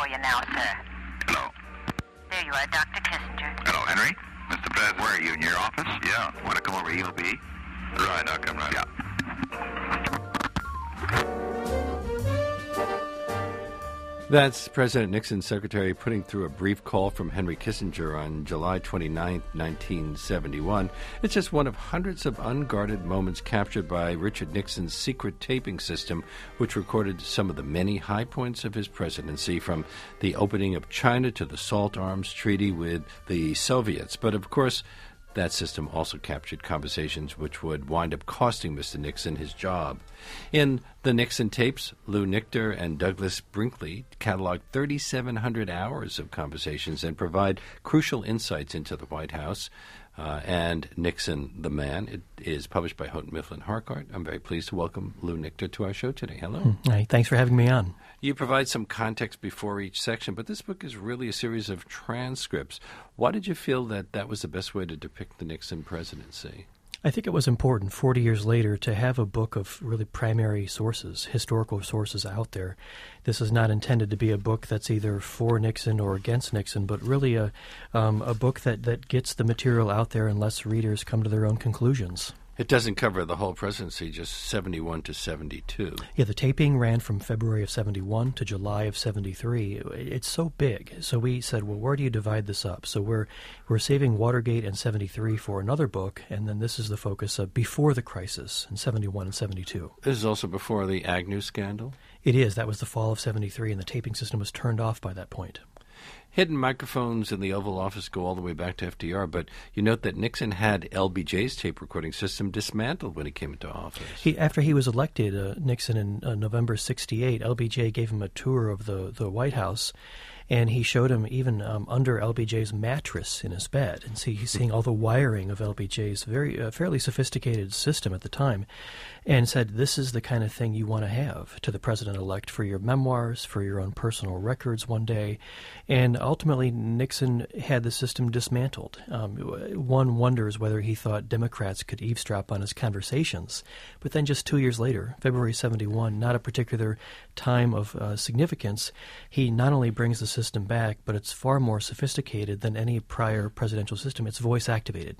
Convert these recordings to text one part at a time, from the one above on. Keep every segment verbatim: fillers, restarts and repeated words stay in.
for you now, sir. Hello. There you are, Doctor Kissinger. Hello, Henry. Mister President, where are you? In your office? Yeah. Want to come over to E O B? Right, I'll come right. Yeah. That's President Nixon's secretary putting through a brief call from Henry Kissinger on July twenty-ninth, nineteen seventy-one. It's just one of hundreds of unguarded moments captured by Richard Nixon's secret taping system, which recorded some of the many high points of his presidency, from the opening of China to the SALT arms treaty with the Soviets. But, of course, that system also captured conversations which would wind up costing Mister Nixon his job. In the Nixon tapes, Lou Nichter and Douglas Brinkley cataloged thirty-seven hundred hours of conversations and provide crucial insights into the White House uh, and Nixon the man. It is published by Houghton Mifflin Harcourt. I'm very pleased to welcome Lou Nichter to our show today. Hello. Hi, thanks for having me on. You provide some context before each section, but this book is really a series of transcripts. Why did you feel that that was the best way to depict the Nixon presidency? I think it was important forty years later to have a book of really primary sources, historical sources out there. This is not intended to be a book that's either for Nixon or against Nixon, but really a, um, a book that, that gets the material out there and lets readers come to their own conclusions. It doesn't cover the whole presidency, just seventy-one to seventy-two. Yeah, the taping ran from February of seventy-one to July of seventy-three. It's so big. So we said, well, where do you divide this up? So we're we're saving Watergate and seventy-three for another book, and then this is the focus of before the crisis in seventy-one and seventy-two. This is also before the Agnew scandal? It is. That was the fall of seventy-three, and the taping system was turned off by that point. Hidden microphones in the Oval Office go all the way back to F D R, but you note that Nixon had L B J's tape recording system dismantled when he came into office. He, after he was elected, uh, Nixon in uh, November sixty-eight, L B J gave him a tour of the, the White House, and he showed him even um, under L B J's mattress in his bed. And see, he's seeing all the wiring of L B J's very uh, fairly sophisticated system at the time, and said, this is the kind of thing you want to have to the president-elect for your memoirs, for your own personal records one day. And ultimately, Nixon had the system dismantled. Um, one wonders whether he thought Democrats could eavesdrop on his conversations. But then just two years later, February seventy-one, not a particular time of uh, significance, he not only brings the system back, but it's far more sophisticated than any prior presidential system. It's voice-activated.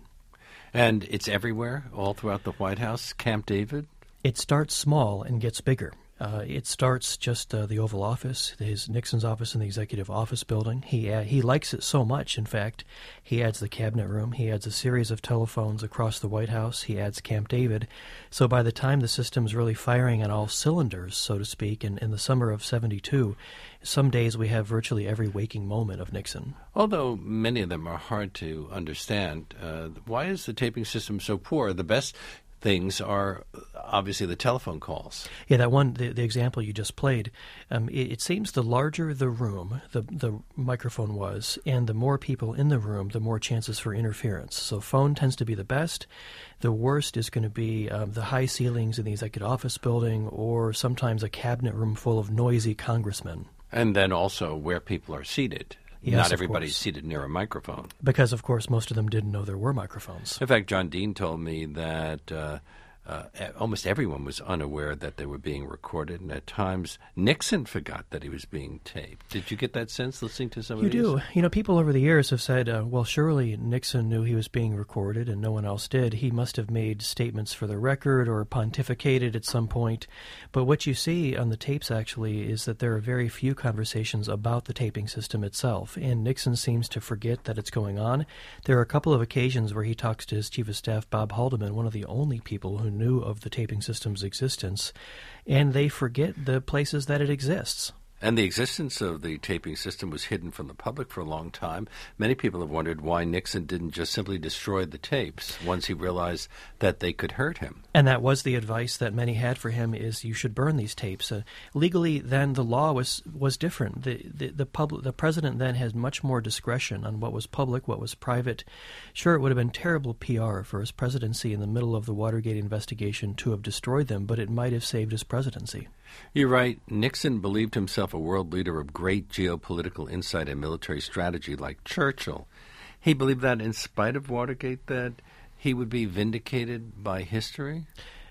And it's everywhere, all throughout the White House, Camp David? It starts small and gets bigger. Uh, it starts just uh, the Oval Office, his Nixon's office in the Executive Office Building. He uh, he likes it so much, in fact, he adds the Cabinet Room. He adds a series of telephones across the White House. He adds Camp David. So by the time the system's really firing on all cylinders, so to speak, in, in the summer of seventy-two, some days we have virtually every waking moment of Nixon. Although many of them are hard to understand, uh, why is the taping system so poor? The best things are obviously the telephone calls. Yeah, that one, the, the example you just played, um, it, it seems the larger the room, the, the microphone was, and the more people in the room, the more chances for interference. So phone tends to be the best. The worst is going to be um, the high ceilings in the Executive Office Building, or sometimes a cabinet room full of noisy congressmen. And then also where people are seated. Yes, Not of everybody's course. seated near a microphone. Because, of course, most of them didn't know there were microphones. In fact, John Dean told me that uh, uh, almost everyone was unaware that they were being recorded, and at times Nixon forgot that he was being taped. Did you get that sense listening to some You of these? do. You know, people over the years have said, uh, well, surely Nixon knew he was being recorded and no one else did. He must have made statements for the record or pontificated at some point. But what you see on the tapes, actually, is that there are very few conversations about the taping system itself, and Nixon seems to forget that it's going on. There are a couple of occasions where he talks to his chief of staff, Bob Haldeman, one of the only people who knew of the taping system's existence, and they forget the places that it exists. And the existence of the taping system was hidden from the public for a long time. Many people have wondered why Nixon didn't just simply destroy the tapes once he realized that they could hurt him. And that was the advice that many had for him, is you should burn these tapes. Uh, legally, then, the law was was different. The the the, pub- the president then has much more discretion on what was public, what was private. Sure, it would have been terrible P R for his presidency in the middle of the Watergate investigation to have destroyed them, but it might have saved his presidency. You're right. Nixon believed himself a world leader of great geopolitical insight and military strategy like Churchill. He believed that in spite of Watergate that he would be vindicated by history?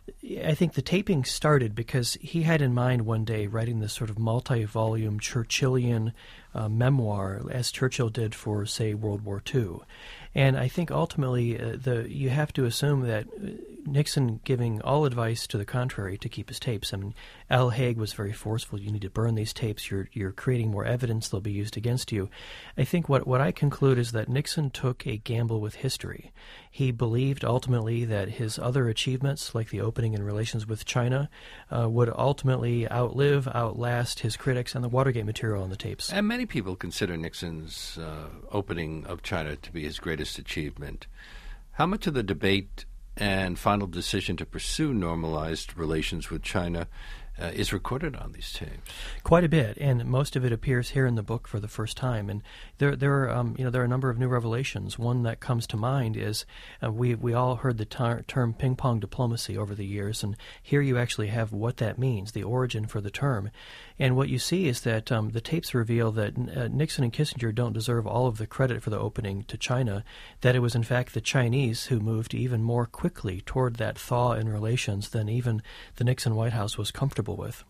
I think the taping started because he had in mind one day writing this sort of multi-volume Churchillian uh, memoir, as Churchill did for, say, World War Two. And I think ultimately uh, the you have to assume that Nixon giving all advice to the contrary to keep his tapes. I mean, Al Haig was very forceful. You need to burn these tapes. You're you're creating more evidence. They'll be used against you. I think what, what I conclude is that Nixon took a gamble with history. He believed ultimately that his other achievements, like the opening in relations with China, uh, would ultimately outlive, outlast his critics and the Watergate material on the tapes. And many people consider Nixon's uh, opening of China to be his greatest achievement. How much of the debate and final decision to pursue normalized relations with China uh, is recorded on these tapes? Quite a bit, and most of it appears here in the book for the first time. And there, there are, um, you know, there are a number of new revelations. One that comes to mind is uh, we we all heard the tar- term ping pong diplomacy over the years, and here you actually have what that means, the origin for the term. And what you see is that um, the tapes reveal that uh, Nixon and Kissinger don't deserve all of the credit for the opening to China, that it was in fact the Chinese who moved even more quickly toward that thaw in relations than even the Nixon White House was comfortable with.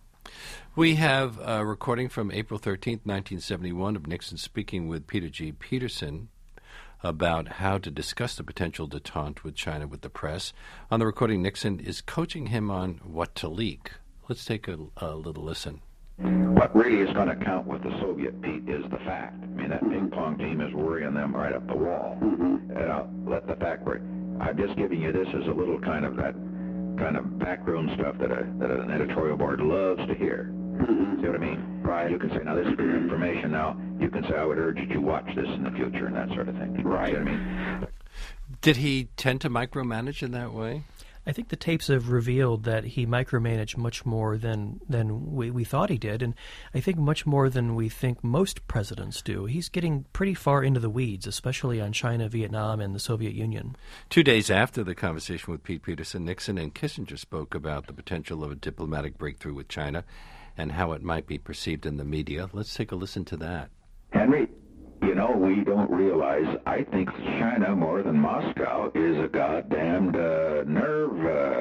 We have a recording from April thirteenth, nineteen seventy-one of Nixon speaking with Peter G. Peterson about how to discuss the potential detente with China with the press. On the recording, Nixon is coaching him on what to leak. Let's take a, a little listen. What really is going to count with the Soviet, Pete, is the fact. I mean, that ping pong team is worrying them right up the wall. Mm-hmm. And I'll let the fact work. I'm just giving you this as a little kind of that kind of backroom stuff that a that an editorial board loves to hear. Mm-hmm. See what I mean? Right. You can say, now this is good information. Now you can say, I would urge you to watch this in the future and that sort of thing. Right. See what I mean? Did he tend to micromanage in that way? I think the tapes have revealed that he micromanaged much more than than we, we thought he did, and I think much more than we think most presidents do. He's getting pretty far into the weeds, especially on China, Vietnam, and the Soviet Union. Two days after the conversation with Pete Peterson, Nixon and Kissinger spoke about the potential of a diplomatic breakthrough with China and how it might be perceived in the media. Let's take a listen to that. Henry, you know, we don't realize, I think China, more than Moscow, is a goddamned uh, nerve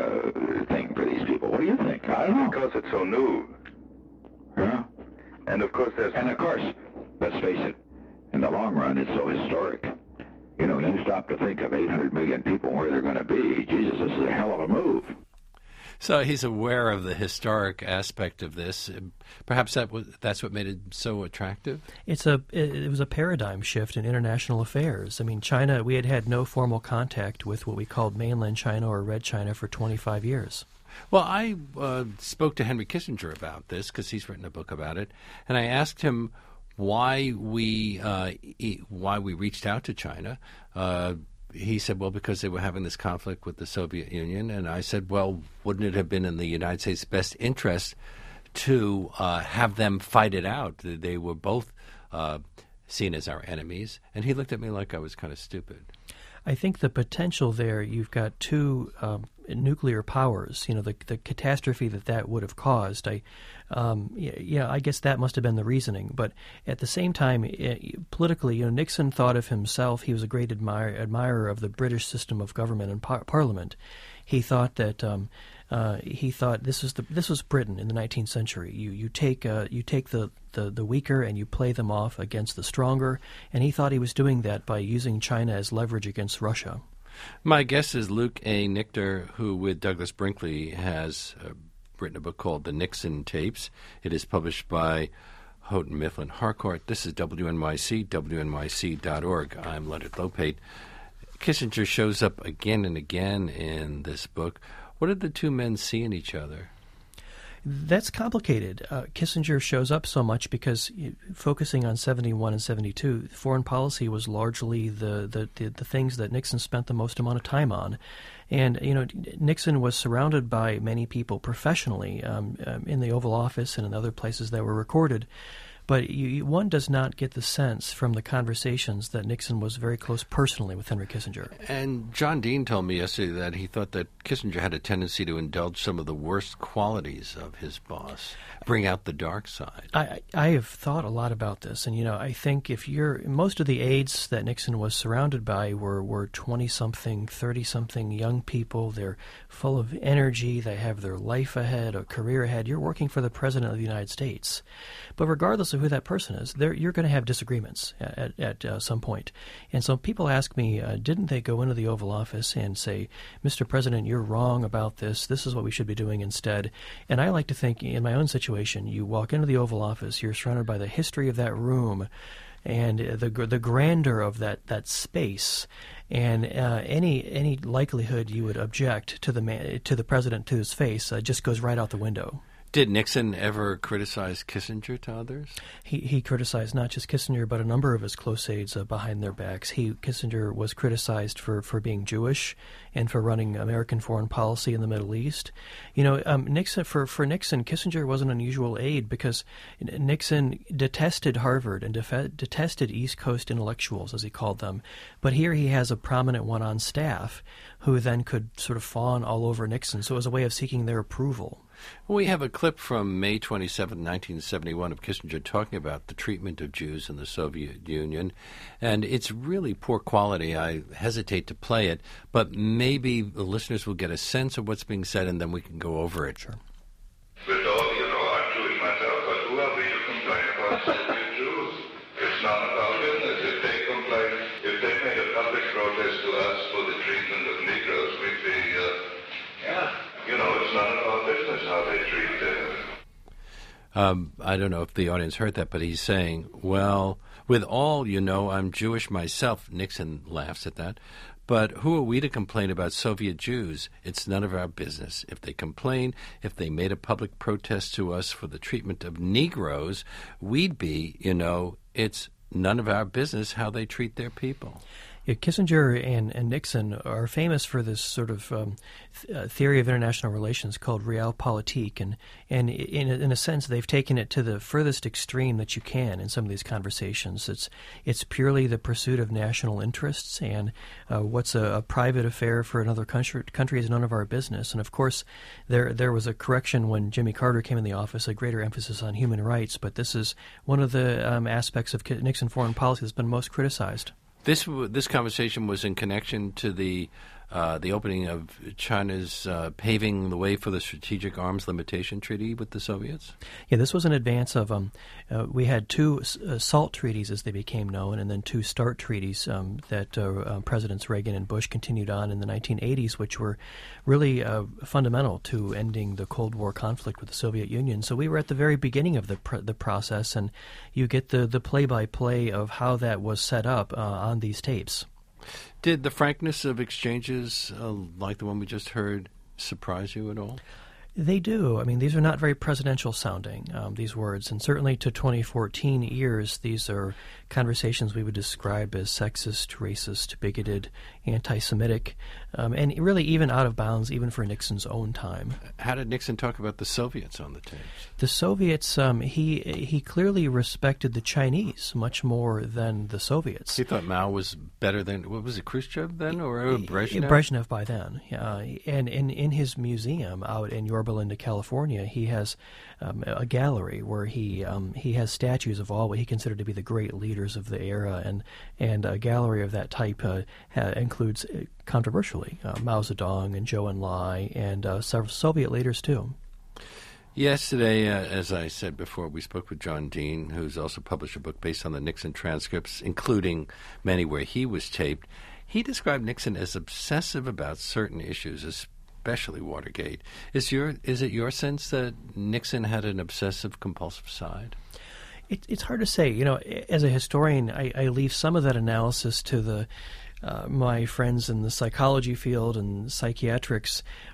uh, thing for these people. What do you think? I don't know. Because it's so new. Yeah. And of course there's... And of course, let's face it, in the long run, it's so historic. You know, you stop to think of eight hundred million people where they're going to be. Jesus, this is a hell of a move. So he's aware of the historic aspect of this. Perhaps that was, that's what made it so attractive? It's a it, it was a paradigm shift in international affairs. I mean, China, we had had no formal contact with what we called mainland China or Red China for twenty-five years. Well, I uh, spoke to Henry Kissinger about this because he's written a book about it, and I asked him why we uh, why we reached out to China. Uh, He said, well, because they were having this conflict with the Soviet Union. And I said, well, wouldn't it have been in the United States' best interest to uh, have them fight it out? They were both uh, seen as our enemies. And he looked at me like I was kind of stupid. I think the potential there, you've got two um, nuclear powers, you know, the the catastrophe that that would have caused. I, um, yeah, I guess that must have been the reasoning. But at the same time, it, politically, you know, Nixon thought of himself, he was a great admire, admirer of the British system of government and par- parliament. He thought that um, uh, he thought this was the this was Britain in the nineteenth century. You you take uh, you take the, the, the weaker and you play them off against the stronger, and he thought he was doing that by using China as leverage against Russia. My guest is Luke A. Nichter, who with Douglas Brinkley has uh, written a book called The Nixon Tapes. It is published by Houghton Mifflin Harcourt. This is W N Y C, W N Y C dot org. I'm Leonard Lopate. Kissinger shows up again and again in this book. What did the two men see in each other? That's complicated. Uh, Kissinger shows up so much because you, focusing on seventy-one and seventy-two, foreign policy was largely the, the, the, the things that Nixon spent the most amount of time on. And, you know, Nixon was surrounded by many people professionally um, um, in the Oval Office and in other places that were recorded But you, you- one does not get the sense from the conversations that Nixon was very close personally with Henry Kissinger. And John Dean told me yesterday that he thought that Kissinger had a tendency to indulge some of the worst qualities of his boss, bring out the dark side. I, I have thought a lot about this, and you know, I think if you're most of the aides that Nixon was surrounded by were were twenty-something, thirty-something young people. They're full of energy. They have their life ahead, a career ahead. You're working for the President of the United States, but regardless of who that person is, there you're going to have disagreements at at, at uh, some point. And so people ask me, uh, didn't they go into the Oval Office and say, Mister President, you're wrong about this. This is what we should be doing instead. And I like to think, in my own situation, you walk into the Oval Office, you're surrounded by the history of that room and the the grandeur of that, that space, and uh, any any likelihood you would object to the man, to the president to his face uh, just goes right out the window. Did Nixon ever criticize Kissinger to others? He he criticized not just Kissinger, but a number of his close aides uh, behind their backs. He Kissinger was criticized for, for being Jewish and for running American foreign policy in the Middle East. You know, um, Nixon for, for Nixon, Kissinger was an unusual aide because Nixon detested Harvard and def- detested East Coast intellectuals, as he called them. But here he has a prominent one on staff who then could sort of fawn all over Nixon. So it was a way of seeking their approval. We have a clip from May twenty-seventh, nineteen seventy-one of Kissinger talking about the treatment of Jews in the Soviet Union, and it's really poor quality. I hesitate to play it, but maybe the listeners will get a sense of what's being said, and then we can go over it. Sure. With all, you know, I'm Jewish myself, but who are we to complain about Soviet Jews? It's none of our business. If they complain, if they made a public protest to us for the treatment of Negroes, we'd be, uh, yeah, you know, it's none of our business how they treat them. Um, I don't know if the audience heard that, but he's saying, well, with all, you know, I'm Jewish myself. Nixon laughs at that. But who are we to complain about Soviet Jews? It's none of our business. If they complain, if they made a public protest to us for the treatment of Negroes, we'd be, you know, it's none of our business how they treat their people. Yeah, Kissinger and, and Nixon are famous for this sort of um, th- uh, theory of international relations called realpolitik, and and in a, in a sense they've taken it to the furthest extreme that you can in some of these conversations. It's it's purely the pursuit of national interests, and uh, what's a, a private affair for another country country is none of our business. And of course, there there was a correction when Jimmy Carter came in the office, a greater emphasis on human rights. But this is one of the um, aspects of Nixon foreign policy that's been most criticized. This this conversation was in connection to the uh, the opening of China's uh, paving the way for the Strategic Arms Limitation Treaty with the Soviets? Yeah, this was in advance of, um, uh, we had two uh, SALT treaties as they became known, and then two START treaties um, that uh, uh, Presidents Reagan and Bush continued on in the nineteen eighties, which were really uh, fundamental to ending the Cold War conflict with the Soviet Union. So we were at the very beginning of the pr- the process, and you get the, the play-by-play of how that was set up uh, on these tapes. Did the frankness of exchanges uh, like the one we just heard surprise you at all? They do. I mean, these are not very presidential sounding, um, these words. And certainly to twenty fourteen ears, these are conversations we would describe as sexist, racist, bigoted, anti-Semitic, um, and really even out of bounds, even for Nixon's own time. How did Nixon talk about the Soviets on the tapes? The Soviets, um, he he clearly respected the Chinese much more than the Soviets. He thought Mao was better than, what was it, Khrushchev then, or Brezhnev? Brezhnev by then. Uh, and in, in his museum out in Yorba Linda, California, he has um, a gallery where he um, he has statues of all what he considered to be the great leaders of the era, and and a gallery of that type uh, ha- includes, uh, controversially, uh, Mao Zedong and Zhou Enlai and uh, several Soviet leaders too. Yesterday, uh, as I said before, we spoke with John Dean, who's also published a book based on the Nixon transcripts, including many where he was taped. He described Nixon as obsessive about certain issues, especially Watergate. Is your is it your sense that Nixon had an obsessive-compulsive side? It, it's hard to say. You know, as a historian, I, I leave some of that analysis to the uh, my friends in the psychology field and psychiatrics.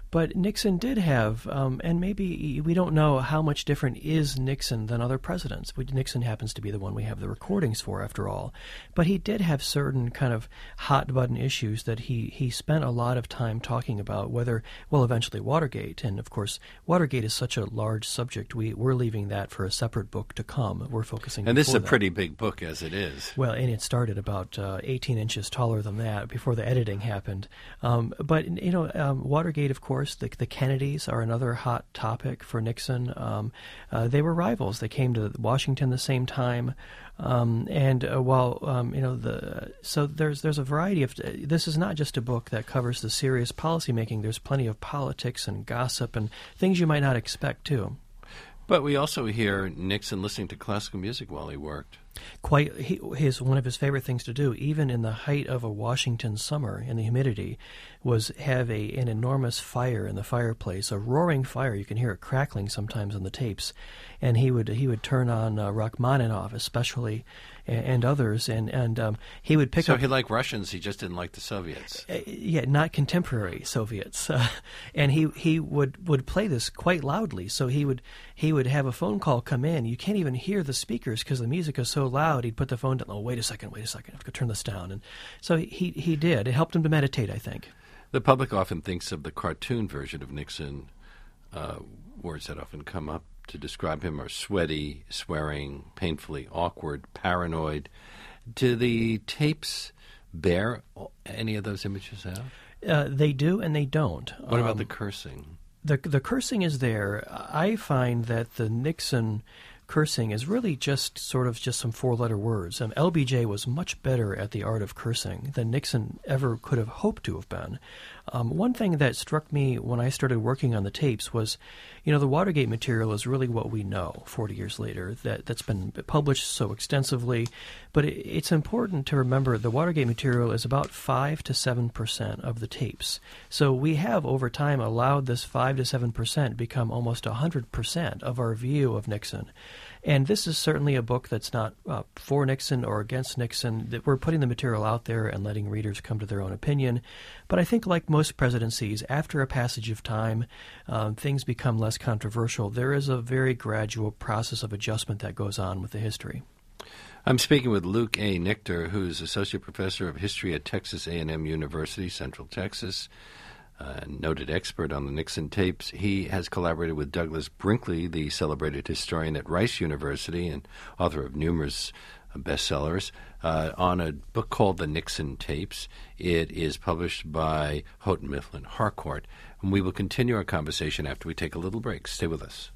But Nixon did have, um, and maybe we don't know how much different is Nixon than other presidents. We, Nixon happens to be the one we have the recordings for, after all. But he did have certain kind of hot-button issues that he, he spent a lot of time talking about, whether, well, eventually Watergate. And, of course, Watergate is such a large subject. We, we're leaving that for a separate book to come. We're focusing And this is a that. pretty big book as it is. Well, and it started about uh, eighteen inches taller than that before the editing happened. Um, but, you know, um, Watergate, of course, the, the Kennedys are another hot topic for Nixon. Um, uh, they were rivals. They came to Washington the same time. Um, and uh, while, um, you know, the so there's there's a variety of, uh, this is not just a book that covers the serious policymaking. There's plenty of politics and gossip and things you might not expect, too. But we also hear Nixon listening to classical music while he worked. Quite he, his one of his favorite things to do, even in the height of a Washington summer in the humidity, was have a an enormous fire in the fireplace, a roaring fire. You can hear it crackling sometimes on the tapes, and he would he would turn on uh, Rachmaninoff especially, and, and others, and and um, he would pick so up. So he liked Russians. He just didn't like the Soviets. Uh, yeah, not contemporary Soviets, uh, and he he would, would play this quite loudly. So he would he would have a phone call come in. You can't even hear the speakers because the music is so loud. He'd put the phone down. Oh, wait a second, wait a second. I have to turn this down. And so he he did. It helped him to meditate, I think. The public often thinks of the cartoon version of Nixon. Uh, words that often come up to describe him are sweaty, swearing, painfully awkward, paranoid. Do the tapes bear any of those images out? Uh, they do and they don't. What about um, the cursing? The the cursing is there. I find that the Nixon cursing is really just sort of just some four-letter words. Um, L B J was much better at the art of cursing than Nixon ever could have hoped to have been. Um, one thing that struck me when I started working on the tapes was, you know, the Watergate material is really what we know forty years later, that, that's been published so extensively. But it, it's important to remember the Watergate material is about five to seven percent of the tapes. So we have, over time, allowed this five to seven percent become almost one hundred percent of our view of Nixon. And this is certainly a book that's not uh, for Nixon or against Nixon. That we're putting the material out there and letting readers come to their own opinion. But I think, like most presidencies, after a passage of time, um, things become less controversial. There is a very gradual process of adjustment that goes on with the history. I'm speaking with Luke A. Nichter, who's Associate Professor of History at Texas A and M University, Central Texas. Uh, noted expert on the Nixon tapes. He has collaborated with Douglas Brinkley, the celebrated historian at Rice University and author of numerous uh, bestsellers, uh, on a book called The Nixon Tapes. It is published by Houghton Mifflin Harcourt. And we will continue our conversation after we take a little break. Stay with us.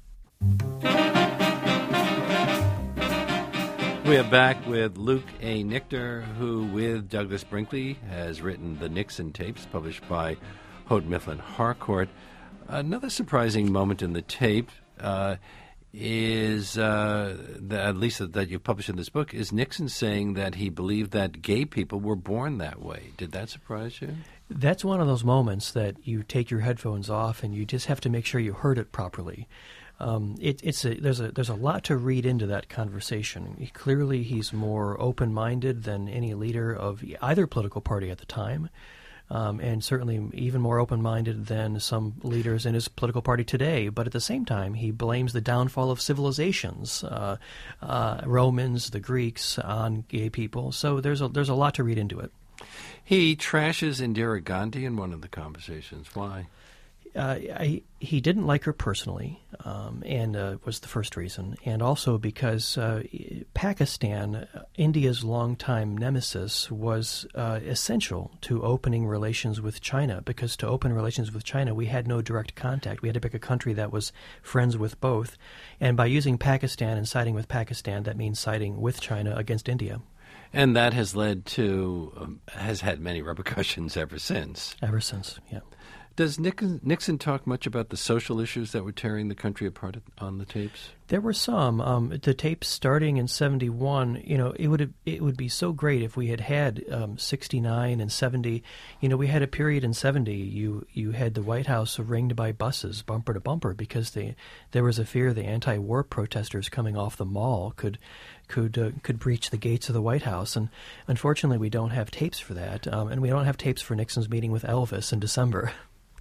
We are back with Luke A. Nichter, who, with Douglas Brinkley, has written The Nixon Tapes, published by Houghton Mifflin Harcourt. Another surprising moment in the tape uh, is, uh, the, at least that, that you've published in this book, is Nixon saying that he believed that gay people were born that way. Did that surprise you? That's one of those moments that you take your headphones off and you just have to make sure you heard it properly. Um, it, it's a, there's a there's a lot to read into that conversation. He, clearly, he's more open-minded than any leader of either political party at the time. Um, and certainly even more open-minded than some leaders in his political party today. But at the same time, he blames the downfall of civilizations, uh, uh, Romans, the Greeks, on gay people. So there's a, there's a lot to read into it. He trashes Indira Gandhi in one of the conversations. Why? Uh, I, he didn't like her personally, um, and uh, was the first reason, and also because uh, Pakistan, India's longtime nemesis, was uh, essential to opening relations with China, because to open relations with China, we had no direct contact. We had to pick a country that was friends with both, and by using Pakistan and siding with Pakistan, that means siding with China against India. And that has led to, um, has had many repercussions ever since. Ever since, yeah. Does Nixon, Nixon talk much about the social issues that were tearing the country apart on the tapes? There were some. Um, the tapes starting in seventy-one, you know, it would have, it would be so great if we had had um, sixty-nine and seventy. You know, we had a period in seventy. You you had the White House ringed by buses, bumper to bumper, because they, there was a fear the anti-war protesters coming off the mall could could uh, could breach the gates of the White House. And unfortunately, we don't have tapes for that, um, and we don't have tapes for Nixon's meeting with Elvis in December.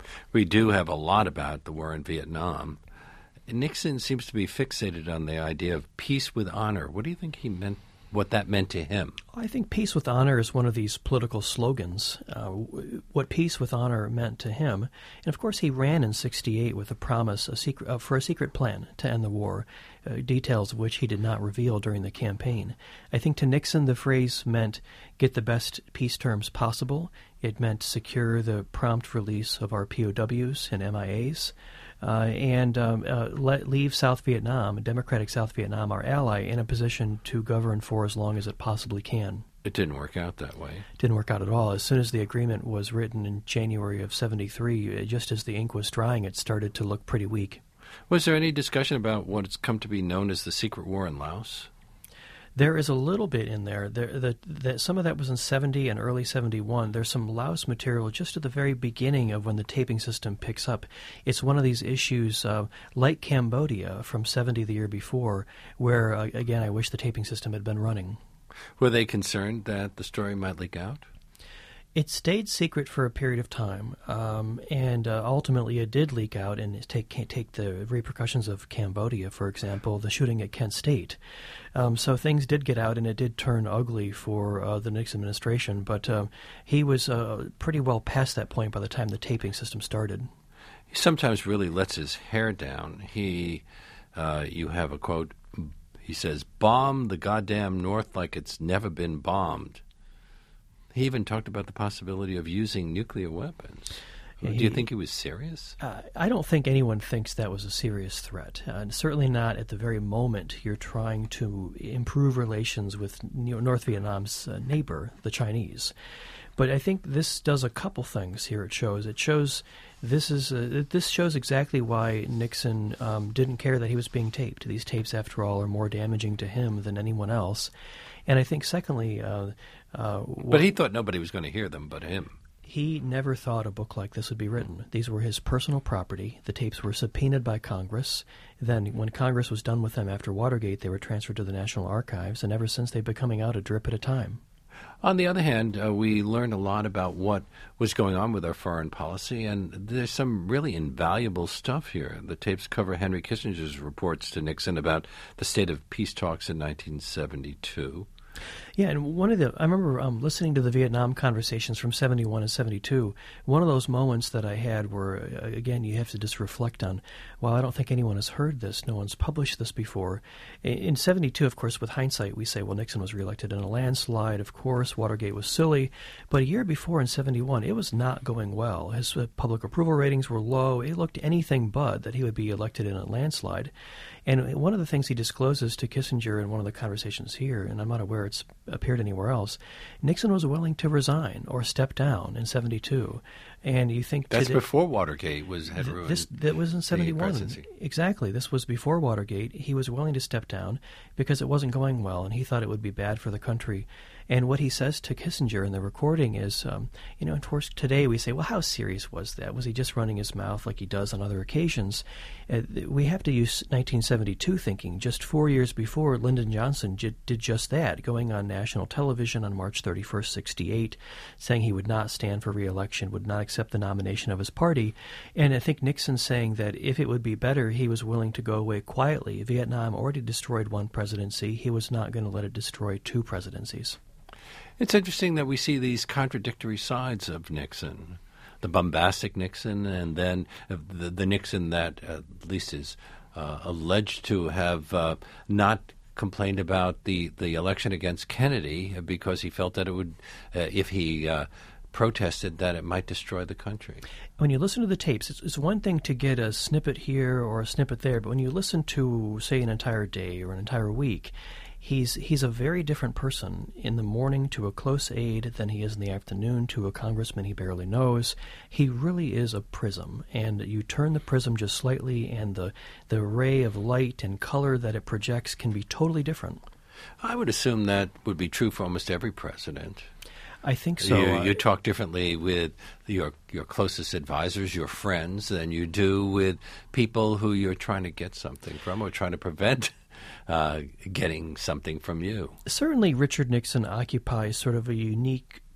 We do have a lot about the war in Vietnam. Nixon seems to be fixated on the idea of peace with honor. What do you think he meant? What that meant to him? I think peace with honor is one of these political slogans. Uh, what peace with honor meant to him, and of course he ran in sixty-eight with a promise, a secret uh, for a secret plan to end the war, uh, details of which he did not reveal during the campaign. I think to Nixon the phrase meant get the best peace terms possible. It meant secure the prompt release of our P O Ws and M I As. Uh, and um, uh, let, leave South Vietnam, democratic South Vietnam, our ally, in a position to govern for as long as it possibly can. It didn't work out that way. Didn't work out at all. As soon as the agreement was written in January of seventy-three, just as the ink was drying, it started to look pretty weak. Was there any discussion about what's come to be known as the secret war in Laos? There is a little bit in there. There the, the, some of that was in seventy and early seventy-one. There's some Laos material just at the very beginning of when the taping system picks up. It's one of these issues, uh, like Cambodia from seventy the year before, where, uh, again, I wish the taping system had been running. Were they concerned that the story might leak out? It stayed secret for a period of time, um, and uh, ultimately it did leak out and take take the repercussions of Cambodia, for example, the shooting at Kent State. Um, so things did get out, and it did turn ugly for uh, the Nixon administration, but um, he was uh, pretty well past that point by the time the taping system started. He sometimes really lets his hair down. He, uh, you have a quote, he says, "Bomb the goddamn North like it's never been bombed." He even talked about the possibility of using nuclear weapons. Yeah, he, Do you think he was serious? Uh, I don't think anyone thinks that was a serious threat. Uh, certainly not at the very moment you're trying to improve relations with North Vietnam's uh, neighbor, the Chinese. But I think this does a couple things here. It shows it shows this is uh, this shows exactly why Nixon um, didn't care that he was being taped. These tapes, after all, are more damaging to him than anyone else. And I think, secondly, uh, uh, but he thought nobody was going to hear them but him. He never thought a book like this would be written. These were his personal property. The tapes were subpoenaed by Congress. Then, when Congress was done with them after Watergate, they were transferred to the National Archives, and ever since they've been coming out a drip at a time. On the other hand, uh, we learned a lot about what was going on with our foreign policy, and there's some really invaluable stuff here. The tapes cover Henry Kissinger's reports to Nixon about the state of peace talks in nineteen seventy-two. Yeah, and one of the I remember um, listening to the Vietnam conversations from seventy-one and seventy-two. One of those moments that I had where, uh, again, you have to just reflect on, well, I don't think anyone has heard this. No one's published this before. In, in seventy-two, of course, with hindsight, we say, well, Nixon was reelected in a landslide. Of course, Watergate was silly. But a year before, in seventy-one, it was not going well. His uh, public approval ratings were low. It looked anything but that he would be elected in a landslide. And one of the things he discloses to Kissinger in one of the conversations here, and I'm not aware it's appeared anywhere else, Nixon was willing to resign or step down in seventy-two. And you think that's today, before Watergate was had ruined. This that was in seventy-one. Exactly. This was before Watergate. He was willing to step down because it wasn't going well, and he thought it would be bad for the country. And what he says to Kissinger in the recording is, um, you know, of course, today we say, well, how serious was that? Was he just running his mouth like he does on other occasions? Uh, we have to use nineteen seventy-two thinking. Just four years before, Lyndon Johnson j- did just that, going on national television on March thirty-first, sixty-eight, saying he would not stand for re-election, would not accept the nomination of his party. And I think Nixon saying that if it would be better, he was willing to go away quietly. Vietnam already destroyed one presidency. He was not going to let it destroy two presidencies. It's interesting that we see these contradictory sides of Nixon, the bombastic Nixon, and then the, the Nixon that at least is uh, alleged to have uh, not complained about the, the election against Kennedy because he felt that it would, uh, if he uh, protested, that it might destroy the country. When you listen to the tapes, it's, it's one thing to get a snippet here or a snippet there, but when you listen to, say, an entire day or an entire week, He's he's a very different person in the morning to a close aide than he is in the afternoon to a congressman he barely knows. He really is a prism, and you turn the prism just slightly, and the, the ray of light and color that it projects can be totally different. I would assume that would be true for almost every president. I think so. You, you talk differently with your your closest advisors, your friends, than you do with people who you're trying to get something from or trying to prevent Uh, getting something from you. Certainly Richard Nixon occupies sort of a unique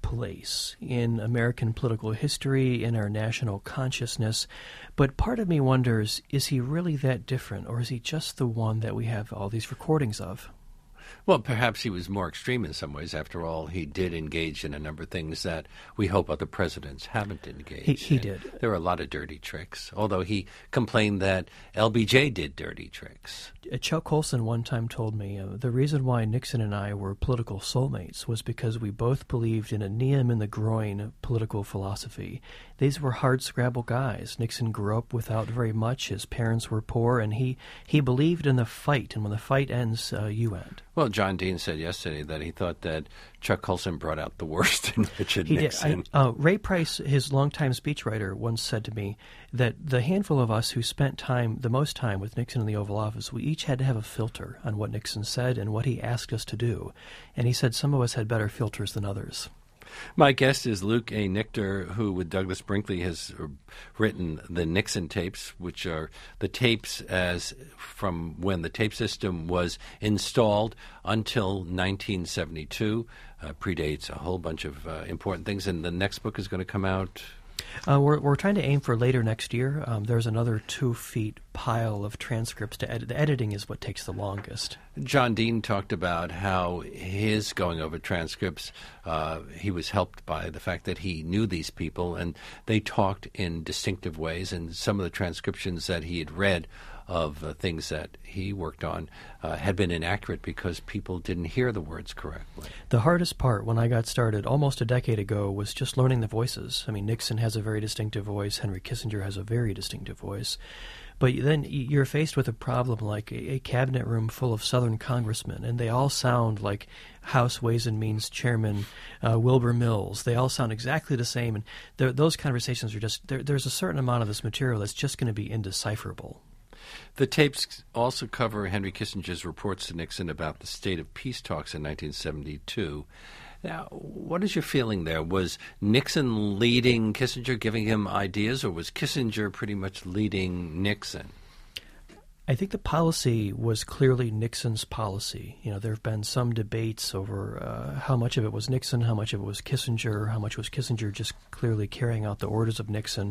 place in American political history, in our national consciousness. But part of me wonders, is he really that different, or is he just the one that we have all these recordings of? Well, perhaps he was more extreme in some ways. After all, he did engage in a number of things that we hope other presidents haven't engaged he, he in. did. There were a lot of dirty tricks, although he complained that L B J did dirty tricks. Uh, Chuck Colson one time told me uh, the reason why Nixon and I were political soulmates was because we both believed in a knee-in-the-groin political philosophy. These were hard-scrabble guys. Nixon grew up without very much. His parents were poor, and he, he believed in the fight, and when the fight ends, uh, you end. Well, John Dean said yesterday that he thought that Chuck Colson brought out the worst in Richard he Nixon. Did. I, uh, Ray Price, his longtime speechwriter, once said to me that the handful of us who spent time, the most time with Nixon in the Oval Office, we each had to have a filter on what Nixon said and what he asked us to do. And he said some of us had better filters than others. My guest is Luke A. Nichter, who with Douglas Brinkley has written the Nixon tapes, which are the tapes as from when the tape system was installed until nineteen seventy-two. Uh, predates a whole bunch of uh, important things, and the next book is going to come out. Uh, we're we're trying to aim for later next year. Um, there's another two feet pile of transcripts to edit. The editing is what takes the longest. John Dean talked about how his going over transcripts, uh, he was helped by the fact that he knew these people, and they talked in distinctive ways, and some of the transcriptions that he had read of uh, things that he worked on uh, had been inaccurate because people didn't hear the words correctly. The hardest part when I got started almost a decade ago was just learning the voices. I mean, Nixon has a very distinctive voice. Henry Kissinger has a very distinctive voice. But then you're faced with a problem like a, a cabinet room full of Southern congressmen, and they all sound like House Ways and Means Chairman uh, Wilbur Mills. They all sound exactly the same, and those conversations are just, there's a certain amount of this material that's just going to be indecipherable. The tapes also cover Henry Kissinger's reports to Nixon about the state of peace talks in nineteen seventy-two. Now, what is your feeling there? Was Nixon leading Kissinger, giving him ideas, or was Kissinger pretty much leading Nixon? I think the policy was clearly Nixon's policy. You know, there have been some debates over uh, how much of it was Nixon, how much of it was Kissinger, how much was Kissinger just clearly carrying out the orders of Nixon.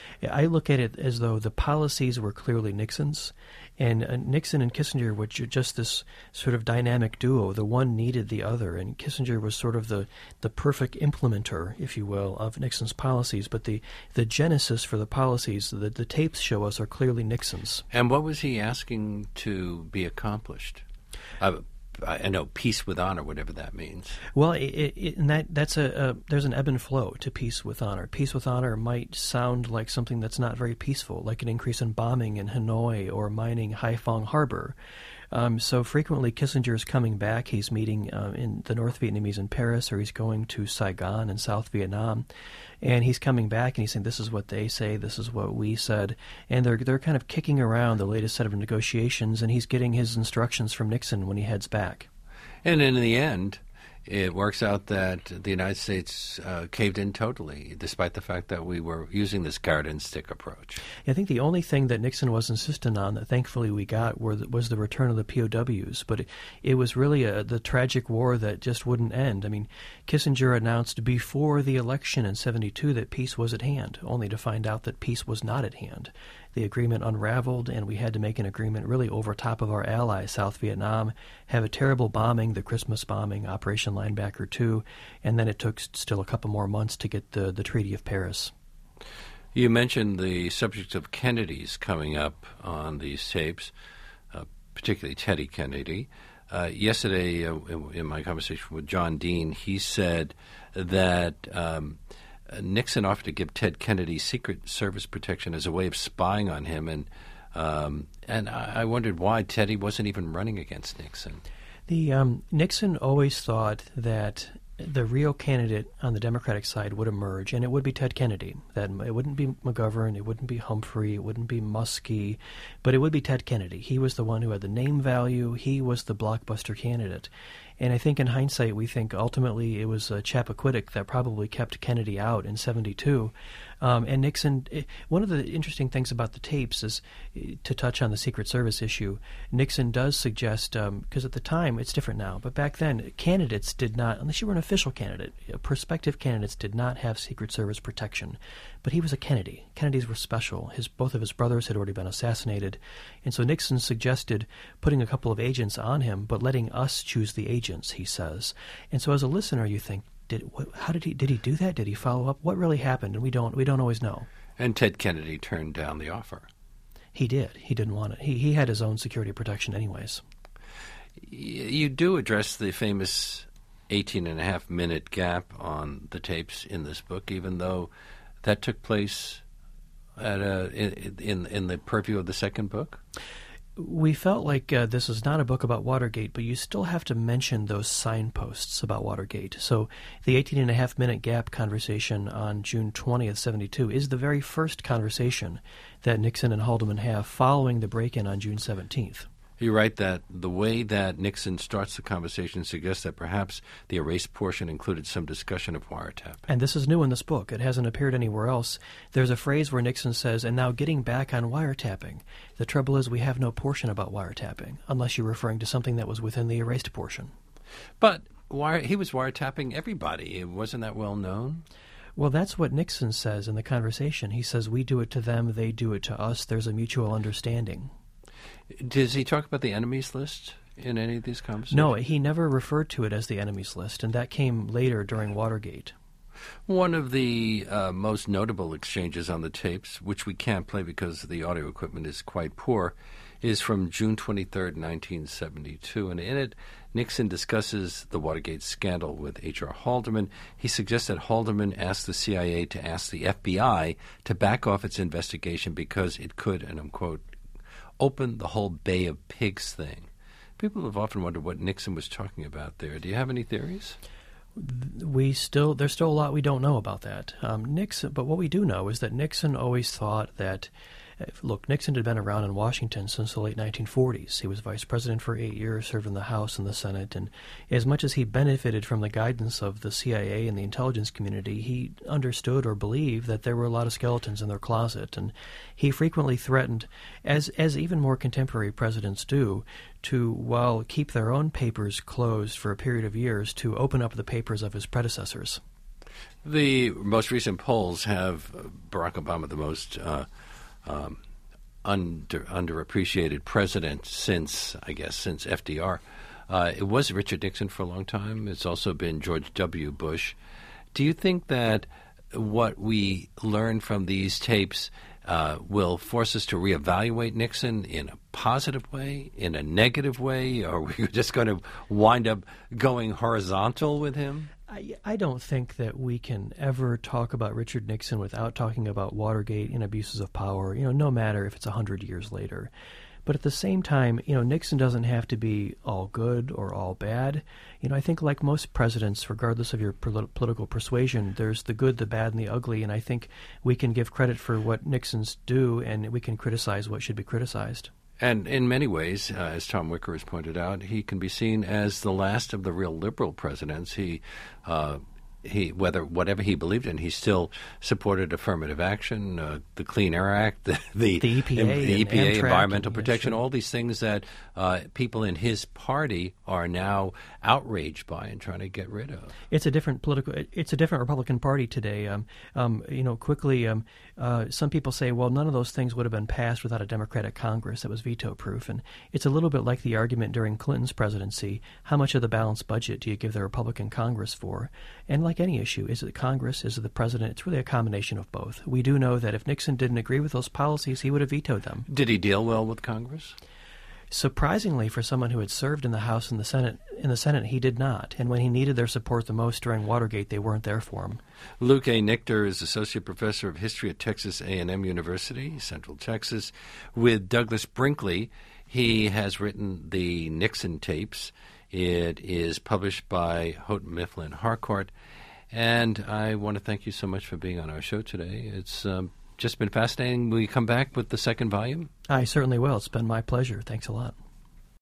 I look at it as though the policies were clearly Nixon's, and uh, Nixon and Kissinger were ju- just this sort of dynamic duo. The one needed the other, and Kissinger was sort of the, the perfect implementer, if you will, of Nixon's policies. But the, the genesis for the policies, the, the tapes show us, are clearly Nixon's. And what was he asking to be accomplished? Uh, I know peace with honor, whatever that means. Well, it, it, and that that's a, a there's an ebb and flow to peace with honor. Peace with honor might sound like something that's not very peaceful, like an increase in bombing in Hanoi or mining Haiphong Harbor. Um, so frequently Kissinger is coming back. He's meeting uh, in the North Vietnamese in Paris, or he's going to Saigon in South Vietnam, and he's coming back and he's saying, "This is what they say. This is what we said," and they're they're kind of kicking around the latest set of negotiations, and he's getting his instructions from Nixon when he heads back. And in the end, it works out that the United States uh, caved in totally, despite the fact that we were using this carrot and stick approach. I think the only thing that Nixon was insistent on that thankfully we got were the, was the return of the P O Ws. But it, it was really a, the tragic war that just wouldn't end. I mean, Kissinger announced before the election in seventy-two that peace was at hand, only to find out that peace was not at hand. The agreement unraveled, and we had to make an agreement really over top of our ally, South Vietnam, have a terrible bombing, the Christmas bombing, Operation Linebacker two, and then it took still a couple more months to get the, the Treaty of Paris. You mentioned the subject of Kennedy's coming up on these tapes, uh, particularly Teddy Kennedy. Uh, yesterday, uh, in, in my conversation with John Dean, he said that um, Nixon offered to give Ted Kennedy Secret Service protection as a way of spying on him, and um, and I, I wondered why Teddy wasn't even running against Nixon. The um, Nixon always thought that the real candidate on the Democratic side would emerge, and it would be Ted Kennedy. That it wouldn't be McGovern, it wouldn't be Humphrey, it wouldn't be Muskie, but it would be Ted Kennedy. He was the one who had the name value. He was the blockbuster candidate. And I think in hindsight, we think ultimately it was uh, Chappaquiddick that probably kept Kennedy out in seventy-two. Um, and Nixon, one of the interesting things about the tapes is, to touch on the Secret Service issue, Nixon does suggest, because um, at the time, it's different now, but back then, candidates did not, unless you were an official candidate, prospective candidates did not have Secret Service protection. But he was a Kennedy. Kennedys were special. His Both of his brothers had already been assassinated. And so Nixon suggested putting a couple of agents on him, but letting us choose the agents, he says. And so as a listener, you think, Did what, how did he did he do that? Did he follow up? What really happened? And we don't we don't always know. And Ted Kennedy turned down the offer. He did. He didn't want it. He he had his own security protection anyways. You do address the famous eighteen and a half minute gap on the tapes in this book, even though that took place at a, in, in in the purview of the second book. We felt like uh, this is not a book about Watergate, but you still have to mention those signposts about Watergate. So the eighteen and a half minute gap conversation on June twentieth, seventy-two is the very first conversation that Nixon and Haldeman have following the break-in on June seventeenth. You write that the way that Nixon starts the conversation suggests that perhaps the erased portion included some discussion of wiretap. And this is new in this book. It hasn't appeared anywhere else. There's a phrase where Nixon says, and now getting back on wiretapping. The trouble is we have no portion about wiretapping, unless you're referring to something that was within the erased portion. But wire, he was wiretapping everybody. Wasn't that well known? Well, that's what Nixon says in the conversation. He says, we do it to them, they do it to us. There's a mutual understanding. Does he talk about the enemies list in any of these conversations? No, he never referred to it as the enemies list, and that came later during Watergate. One of the uh, most notable exchanges on the tapes, which we can't play because the audio equipment is quite poor, is from June twenty-third, nineteen seventy-two. And in it, Nixon discusses the Watergate scandal with H R Haldeman. He suggests that Haldeman asked the C I A to ask the F B I to back off its investigation because it could, and I'm quote, open the whole Bay of Pigs thing. People have often wondered what Nixon was talking about there. Do you have any theories? We still there's still a lot we don't know about that. Um, Nixon, but what we do know is that Nixon always thought that. Look, Nixon had been around in Washington since the late nineteen forties. He was vice president for eight years, served in the House and the Senate, and as much as he benefited from the guidance of the C I A and the intelligence community, he understood or believed that there were a lot of skeletons in their closet, and he frequently threatened, as as even more contemporary presidents do, to, while keep their own papers closed for a period of years, to open up the papers of his predecessors. The most recent polls have Barack Obama the most uh, Um, under underappreciated president since, I guess, since F D R. Uh, it was Richard Nixon for a long time. It's also been George W. Bush. Do you think that what we learn from these tapes uh, will force us to reevaluate Nixon in a positive way, in a negative way, or are we just going to wind up going horizontal with him? I, I don't think that we can ever talk about Richard Nixon without talking about Watergate and abuses of power, you know, no matter if it's one hundred years later. But at the same time, you know, Nixon doesn't have to be all good or all bad. You know, I think like most presidents, regardless of your polit- political persuasion, there's the good, the bad, and the ugly. And I think we can give credit for what Nixons do, and we can criticize what should be criticized. And in many ways, uh, as Tom Wicker has pointed out, he can be seen as the last of the real liberal presidents. He, uh, he, whether whatever he believed in, he still supported affirmative action, uh, the Clean Air Act, the, the, the E P A, the E P A Amtrak, environmental and, protection, yeah, sure. all these things that uh, people in his party are now outraged by and trying to get rid of. It's a different political. It's a different Republican Party today. Um, um, you know, quickly, um, uh, some people say, well, none of those things would have been passed without a Democratic Congress that was veto-proof. And it's a little bit like the argument during Clinton's presidency: how much of the balanced budget do you give the Republican Congress for? And like any issue, is it Congress? Is it the president? It's really a combination of both. We do know that if Nixon didn't agree with those policies, he would have vetoed them. Did he deal well with Congress? Surprisingly, for someone who had served in the House and the Senate, in the Senate, he did not. And when he needed their support the most during Watergate, they weren't there for him. Luke A. Nichter is Associate Professor of History at Texas A and M University, Central Texas. With Douglas Brinkley, he has written the Nixon tapes. It is published by Houghton Mifflin Harcourt. And I want to thank you so much for being on our show today. It's um, just been fascinating. Will you come back with the second volume? I certainly will. It's been my pleasure. Thanks a lot.